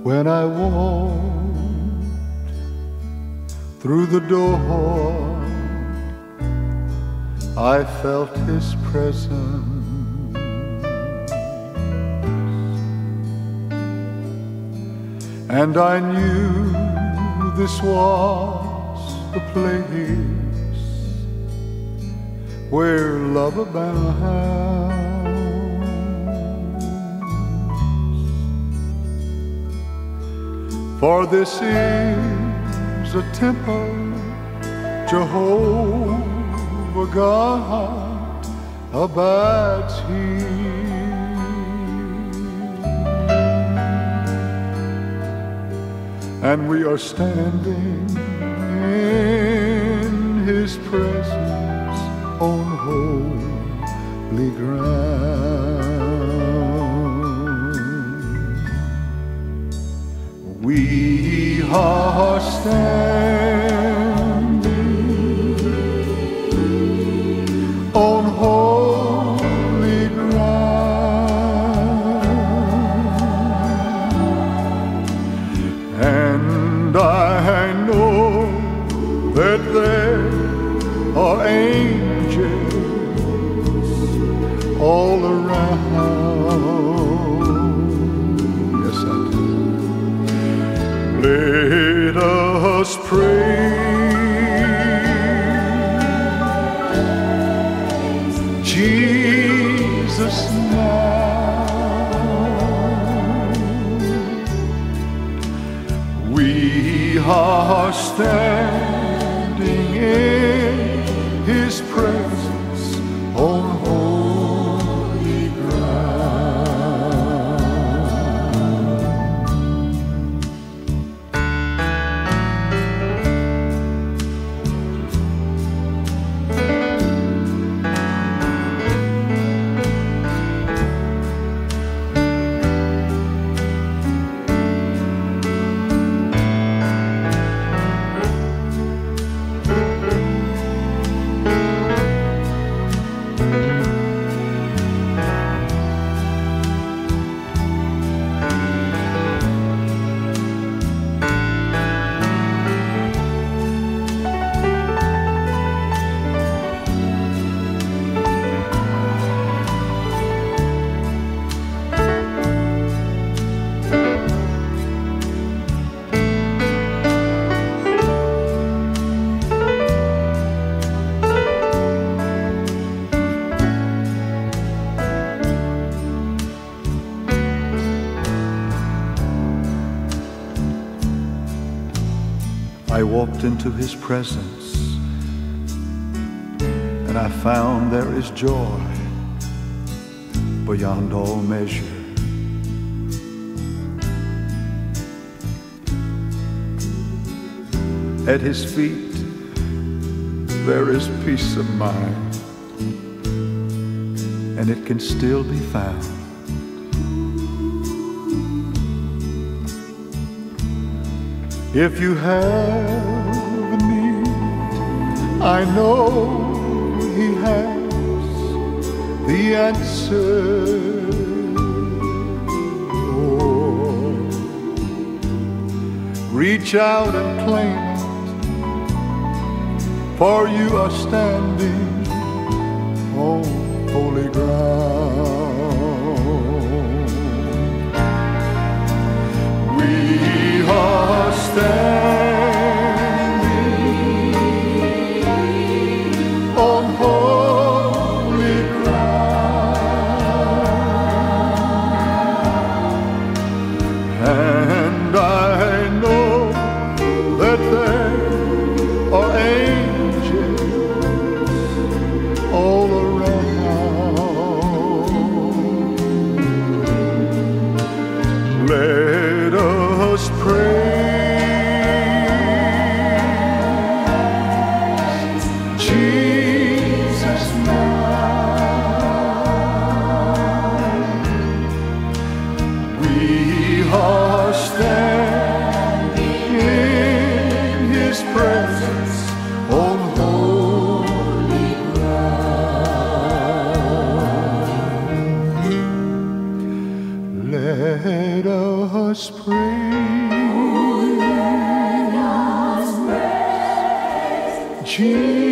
When I walked through the door, I felt His presence, and I knew this was the place where love abounds. For this is a temple Jehovah God abides here, and we are standing in His presence on holy ground. We are standing on holy ground, and I know that there are angels all around. Yes, I do. Let us praise Jesus now. We are standing in His presence on holy ground. I walked into His presence, and I found there is joy beyond all measure. At His feet there is peace of mind, and it can still be found. If you have a need, I know He has the answer. Oh, reach out and claim it, for you are standing on holy ground. We are standing on holy ground, and I know that there are angels all around. Let us praise Jesus now. We are standing in His presence on holy ground. Let us praise. Jesus.